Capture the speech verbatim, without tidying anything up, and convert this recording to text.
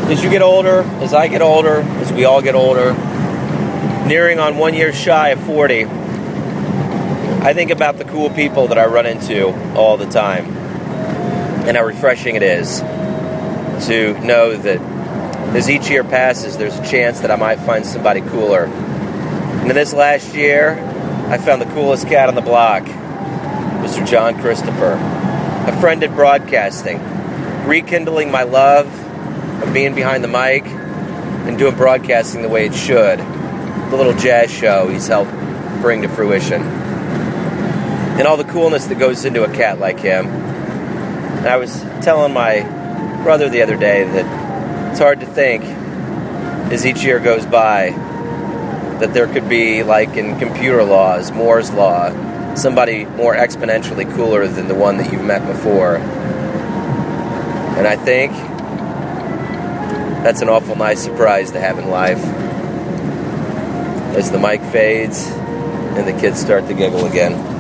As you get older, as I get older, as we all get older, nearing on one year shy of forty, I think about the cool people that I run into all the time, and how refreshing it is to know that as each year passes, there's a chance that I might find somebody cooler. And in this last year, I found the coolest cat on the block, Mister John Christopher, a friend in broadcasting, rekindling my love of being behind the mic and doing broadcasting the way it should. The little jazz show he's helped bring to fruition. And all the coolness that goes into a cat like him. And I was telling my brother the other day that it's hard to think, as each year goes by, that there could be, like in computer laws, Moore's Law, somebody more exponentially cooler than the one that you've met before. And I think that's an awful nice surprise to have in life. As the mic fades and the kids start to giggle again.